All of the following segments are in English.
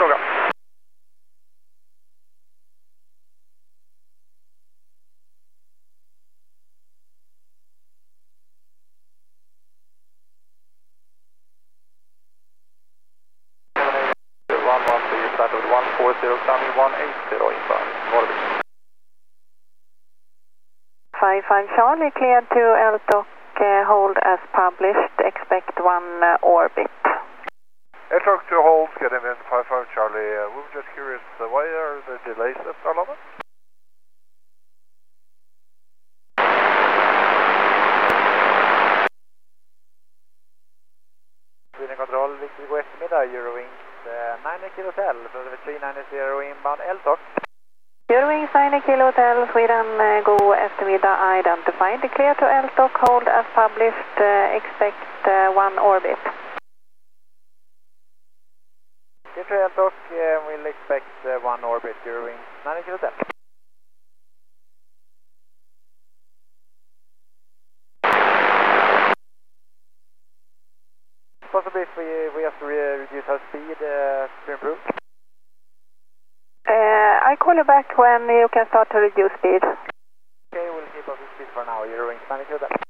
fråga. Started 140, coming 180 inbound. Norrby. 55 Charlie, cleared to LTOC, hold as published, expect one orbit. LTOC to hold, getting in 55 Charlie. We were just curious, why are the delays at Arlanda? Sweden Control, Victor, god eftermiddag, Eurowings 9 Kilo Hotel, so 390 inbound LTOC. Eurowings 9 Kilo Hotel, Sweden, god eftermiddag, identified, clear to LTOC, hold as published, expect one orbit. Clear to LTOC, we'll expect one orbit, Eurowings 9 Kilo Hotel. Possibly if we have to reduce our speed to improve. I call you back when you can start to reduce speed. Okay, we'll keep up the speed for now. Eurowings 9 Kilo Hotel.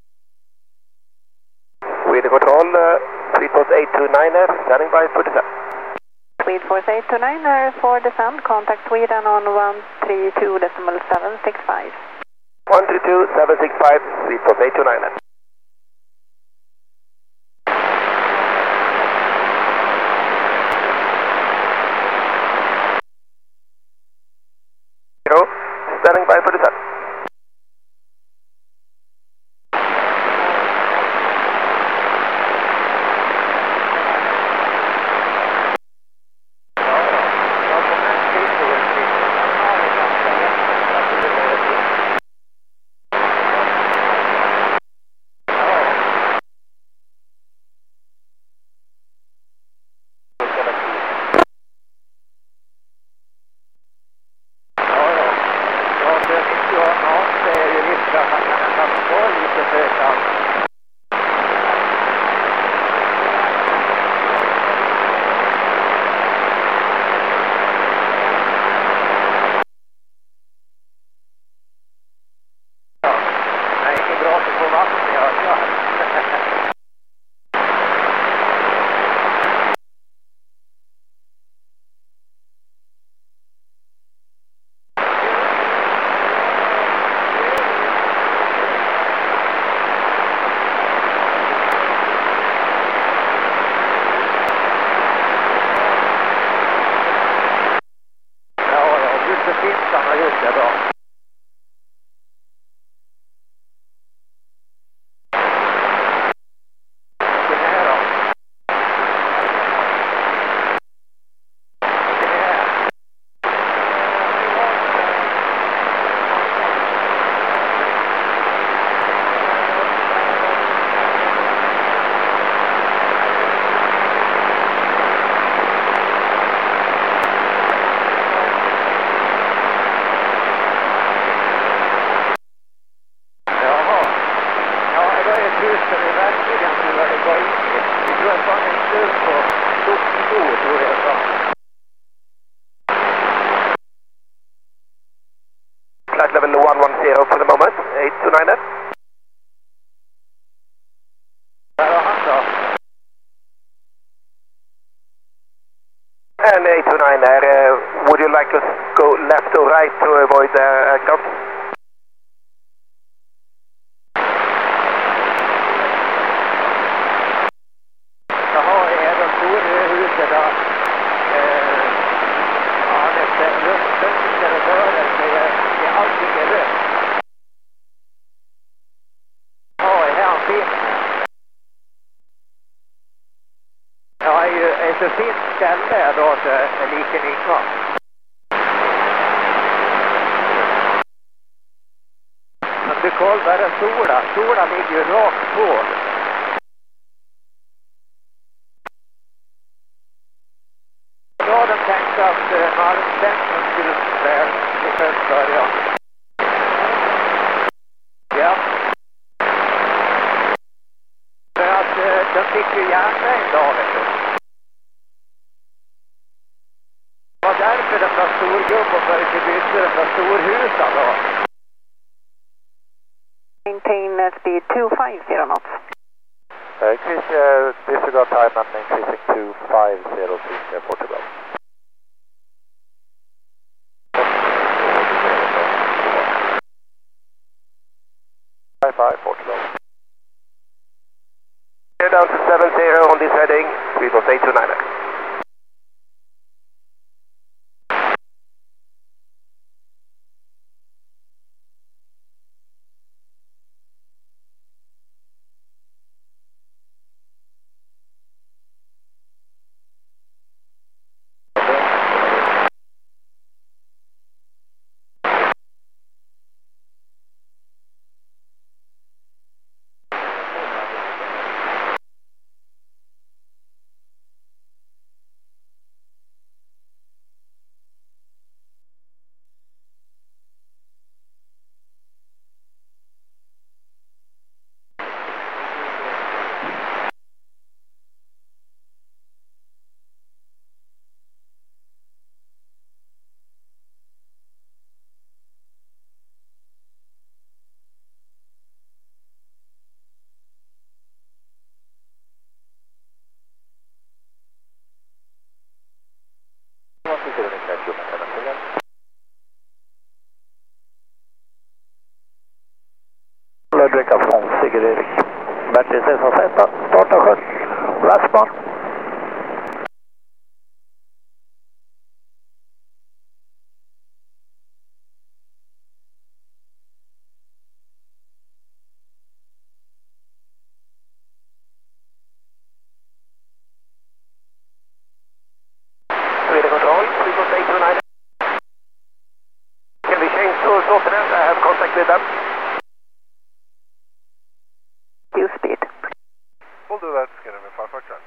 Sweden Control, Tweetpost 829, standing by for descent. Tweetpost 829 for descent, contact Sweden on 132.765. 132.765, Tweetpost 829. Standing by for descent. Flight level 110 for the moment, 829. And 829, would you like to go left or right to avoid the aircraft? Jaha, är de stora huset då? Ja, det är luftfönster och dörrar, det är allting är rött. Ja, är han fin? Ja, det är så fint ställe då så är lika ingång. Men du kollar den sola ligger ju rakt på. Då har de tänkt att malmstämningen skulle väl i först början. Ja. För att de fick ju järnväg då, vet du. disregard time and increasing to 503 Portugal. 55 Portugal. Clear down to 70 on this heading, we will stay 29er. Ludvig från Sigurd Erik. Battery sensor Z, starta skjuts. Lastbar. Sweden control, we will stay 29er. Can we change to Sortenen? I have contact with them. Use speed. We'll do that, get him in 55 Charlie.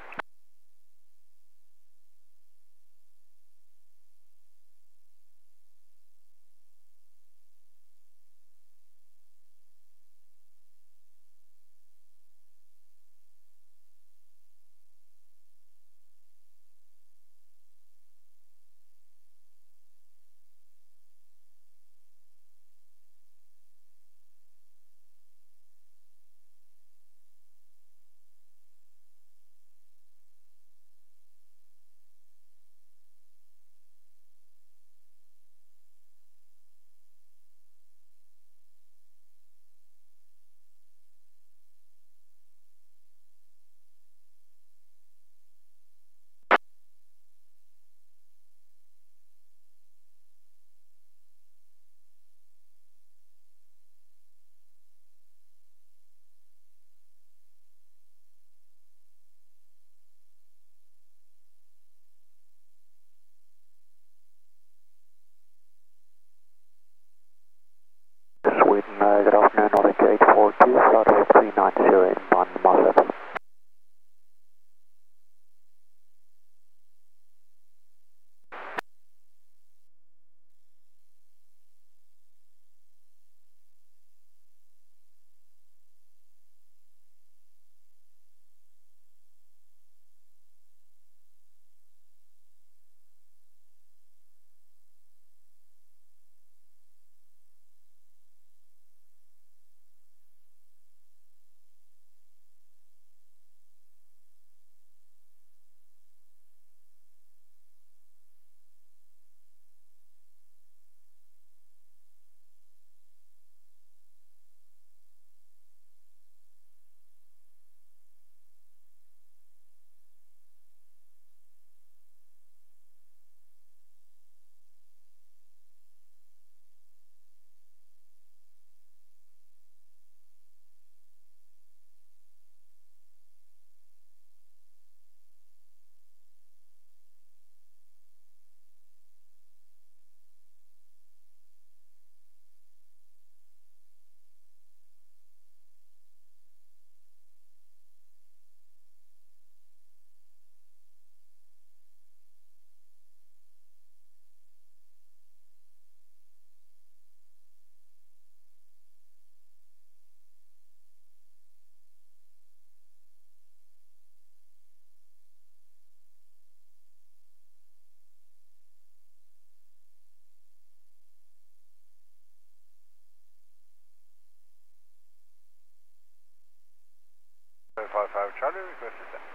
Charlie, request is set.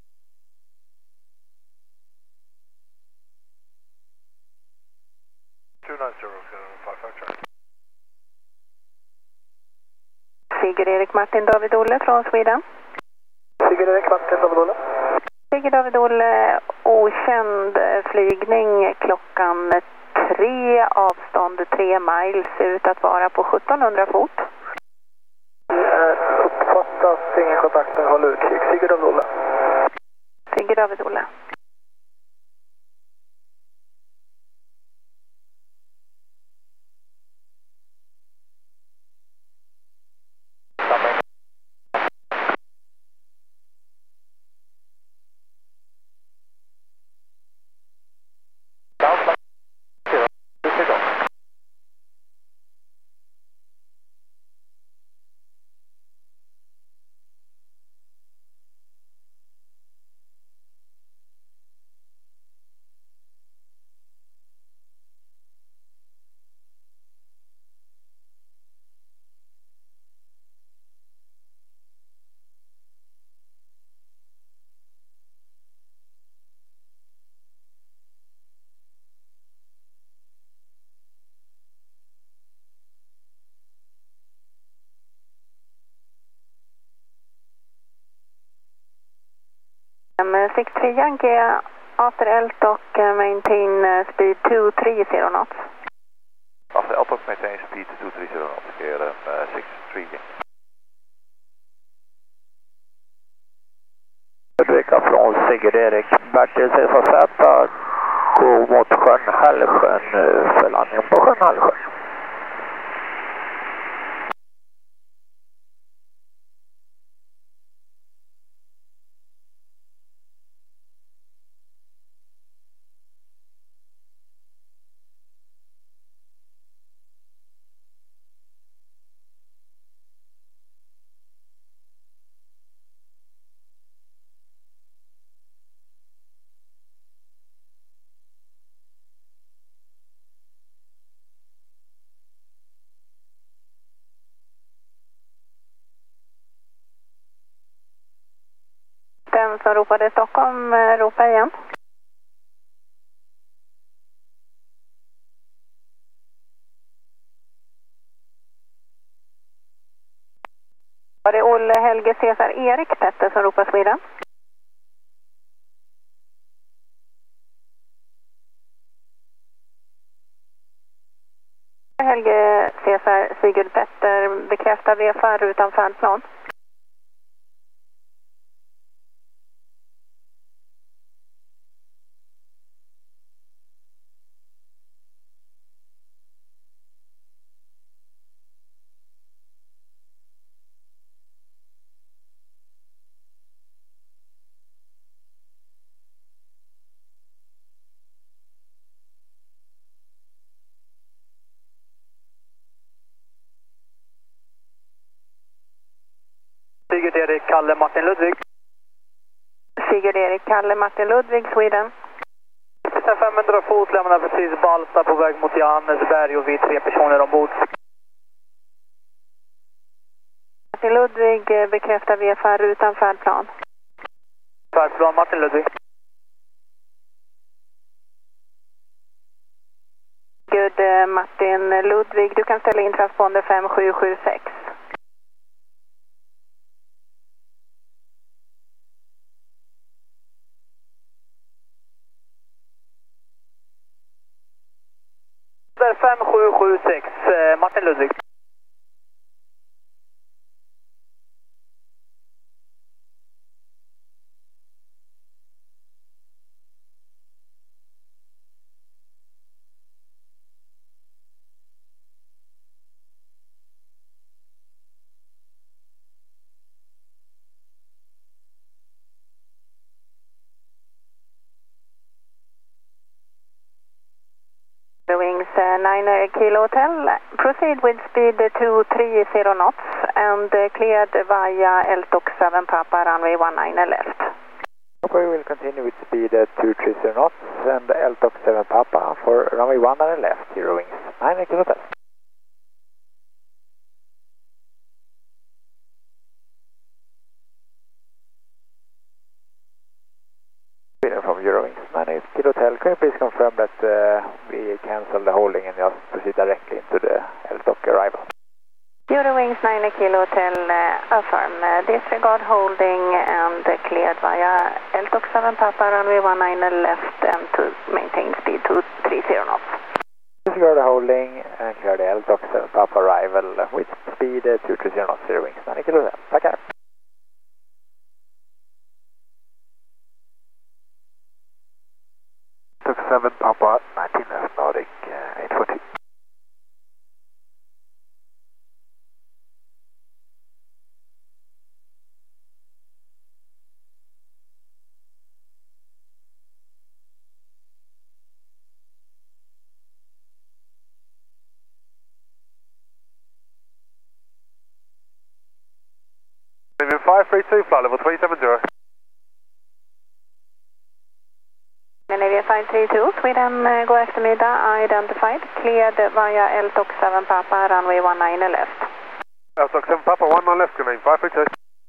Sigurd Erik Martin David Olle från Sweden. Sigurd Erik Martin David Olle. Sigurd David Olle, okänd flygning klockan 3, avstånd 3 miles, ut att vara på 1700 fot. Uppfattas, ingen kontakt, håll utkik. Sigurd David Olle. Sigurd David Olle. Six 3 Yankee after Eltok, maintain speed 230 knots. After Eltok, maintain speed 230 knots. Keer 6-3 Yankee. Ulrika från Sigurd Erik. Bertil CZ, gå mot sjön Hällsjön för landning på sjön Hällsjön. Den som ropade Stockholm, ropa igen. Var det Olle Helge Cesar Erik Petter som ropar Sweden? Helge Cesar Sigurd Petter, bekräftar VFR utan färdplan. Sigurd Erik, Kalle Martin Ludvig. Sigurd Erik, Kalle Martin Ludvig, Sweden. 500 fot lämnar precis Balsta på väg mot Johannesberg och vi 3 personer ombord. Martin Ludvig, bekräftar VFR utan färdplan. Färdplan Martin Ludvig. Good Martin Ludvig, du kan ställa in transponder 5776. Där 5776, Martin Ludvig. Wings 9 Kilo Hotel, proceed with speed 230 knots and cleared via Eltok 7 Papa runway 19 left. We will continue with speed 230 knots and Eltok 7 Papa for runway 19 left, Hero Wings 9 Kilo Hotel. Wings 98 Kilo Hotel. Can you please confirm that we cancel the holding and just proceed directly into the LTOC arrival? Eurowings 9 Kilo Hotel, affirm. Disregard holding and cleared via LTOC 7 Papa runway 19 left and to maintain speed 230 knots. Disregard the holding and clear the LTOC 7 Papa arrival with speed 230 knots, Eurowings 9 Kilo Hotel. Tackar. LTOC 7 Papa 19 left Nordic 842. Moving 532, flight level 370. Scandinavia 532, Sweden, go eftermiddag, identified, cleared via LTOC 7 Papa runway 19 left. LTOC 7 Papa 19 left, good name 532.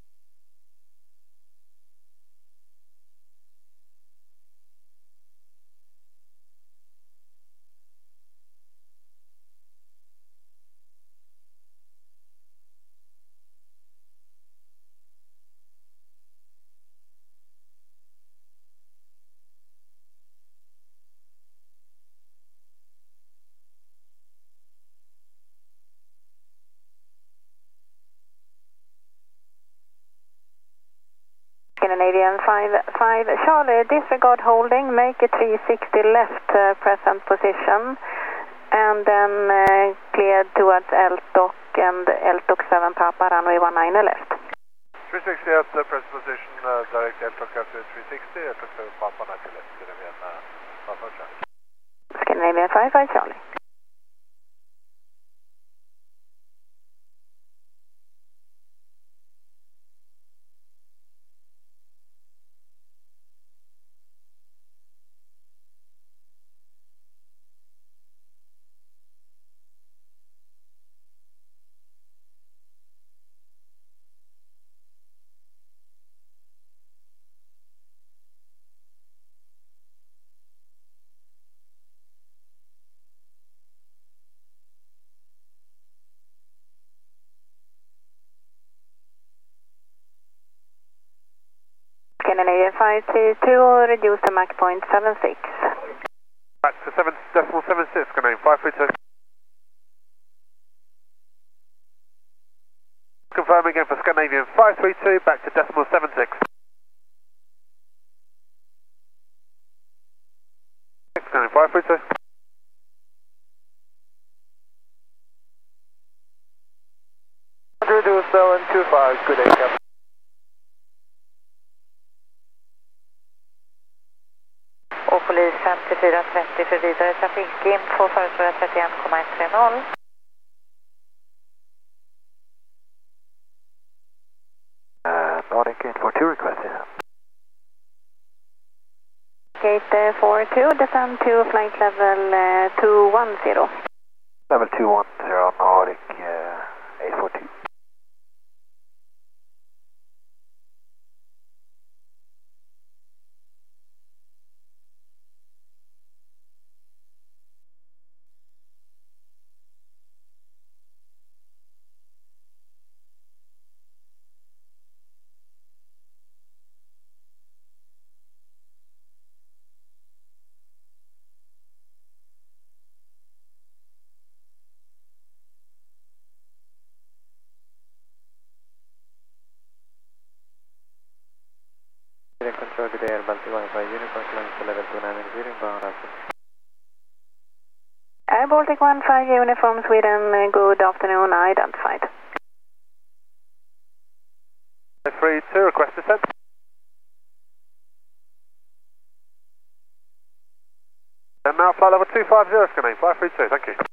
Scandinavian 5 Charlie, disregard holding, make a 360 left present position and then cleared towards LTOC and LTOC 7 Papa runway 19 left. 360 at the present position, direct LTOC after 360, LTOC 7 Papa 19 left, Scandinavian 5 Charlie. Scandinavian 5 Charlie. Scandinavian 532, reduce the Mach point 76. Back to 7.76, good name 532. Confirm again for Scandinavian 532, back to decimal 76. Scandinavian 532. Reduce 725, good day, Captain. Och polis 5430 för vidare trafikinfo föreslår 31,130. Nordic 842 requested. Gate 42, descend to flight level 210. Level 210, Nordic 842. Control good air, Baltic Wi-Fi, Unicorn to level 29 inbound. Air Baltic 15 uniform Sweden, good afternoon, identified. 532, request descent. And now flight level 250, Scandinavian 532, thank you.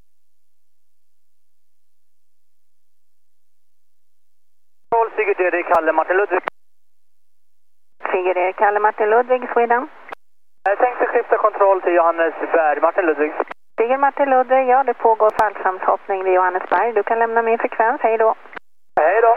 Sigurd Erik, Kalle Martin Ludvig. Figurer Kalle Martin Ludvig, Sweden. Tänkte skifta kontroll till Johannesberg, Martin Ludvig. Figurer Martin Ludvig, ja det pågår fallskärmshoppning vid Johannesberg. Du kan lämna min frekvens, hej då. Hej då.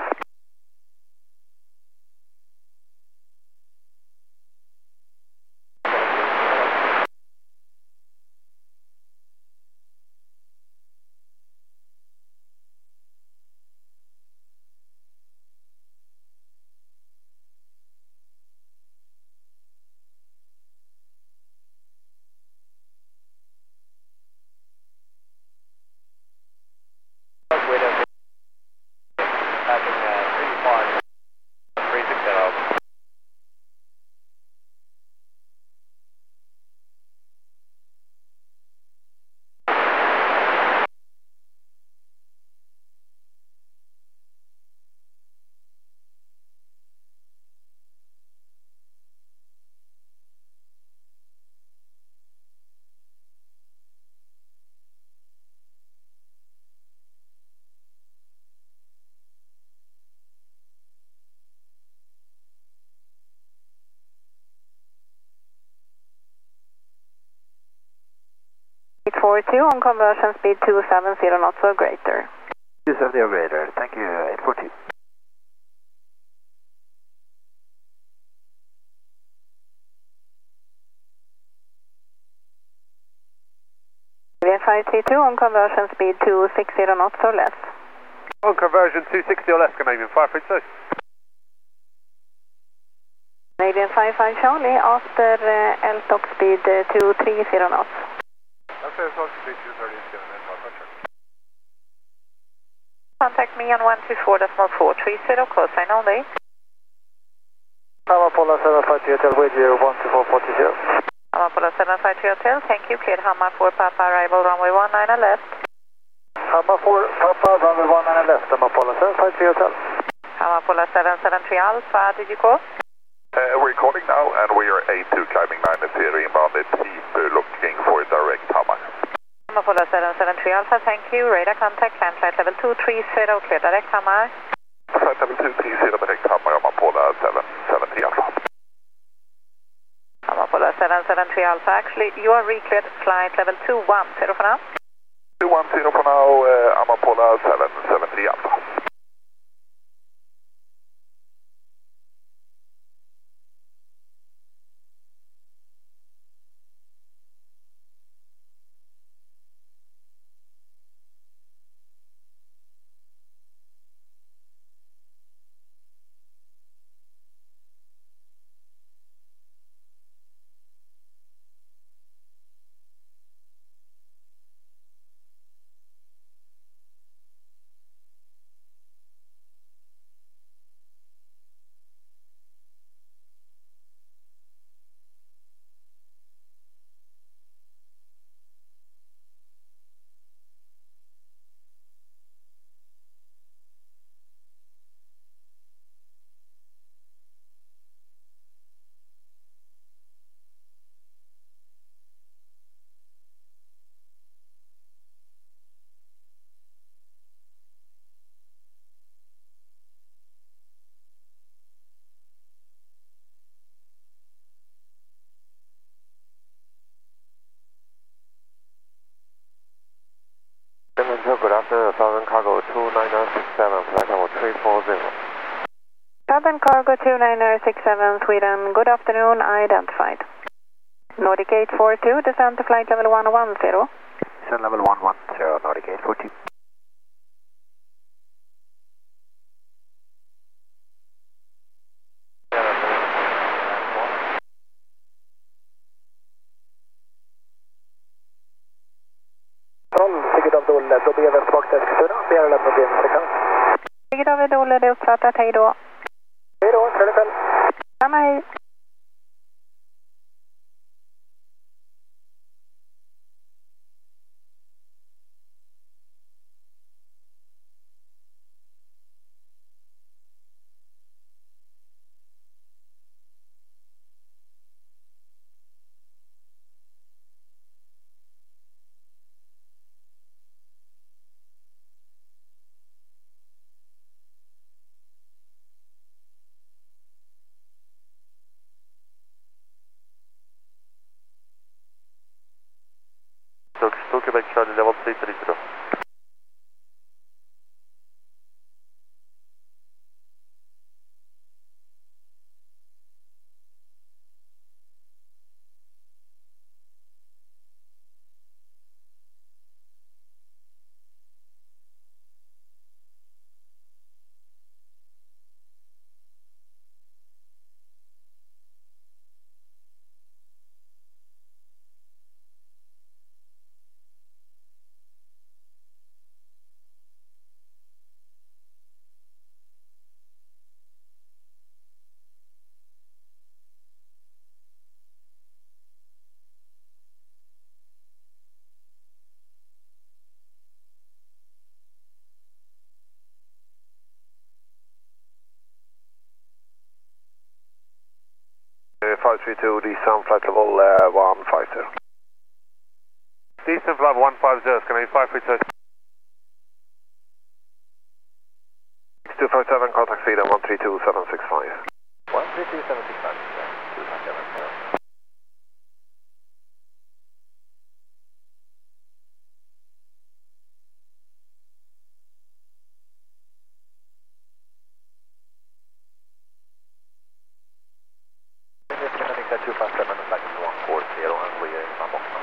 On conversion speed 270 knots or greater. 270 or greater, thank you, 842. V532 on conversion speed 260 knots or less. On conversion 260 or less, Canadian 532. Canadian 55 Charlie after LTOC speed 230 knots. Okay, so speed 230 is going to Contact me on 124.430, cosine only. Apollo 753 Hotel with you, 124.40. Apollo 753 Hotel, thank you. Cleared Hammer 4 Papa, arrival runway 19 left. Hammer 4 Papa, runway 19 left, Apollo 753 Hotel. Apollo 773 Alpha, did you call? We're calling now and we are A2 climbing 90 inbounded, keep looking for direct Hammer. Apollo 773 Alpha, thank you. Radar contact, climb flight level 230, clear direct Hammer. Flight level 230, direct Hammer, Apollo 773 Alpha. Apollo 773 Alpha, actually you are recleared flight level 210 for now. 210 for now, Apollo 773 Alpha. Good afternoon, Southern Cargo 29967, flight level 340. Southern Cargo 29067, Sweden, good afternoon, identified. Nordic 842, descend to flight level 110. Descend level 110, Nordic 842. David Olle, det är uppfattat, hej då. Hej då, trevlig kväll. Samma, hej. 532, descent flight level 150. Descent flight 150, can I 532? 257, contact freedom 132765. 132765. Connected 257 and flight level 140 and we are in Boxman.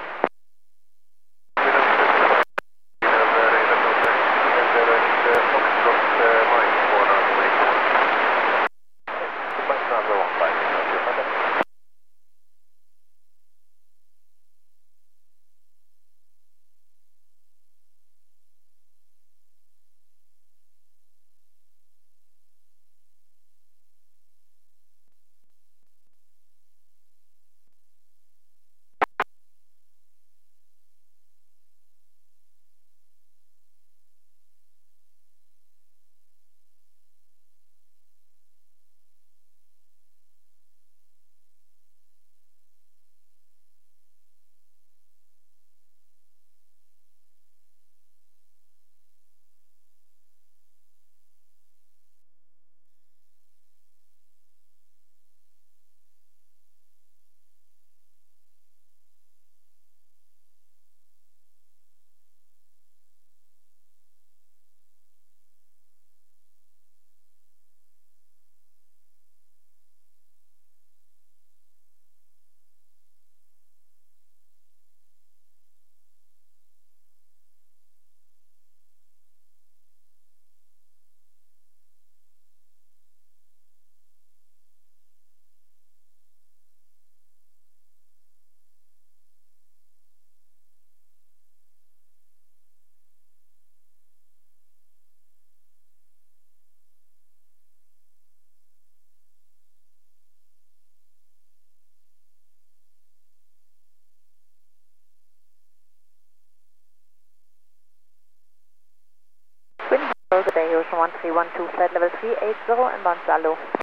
Good day, Ocean 1312, flight level 380 and bound Salo.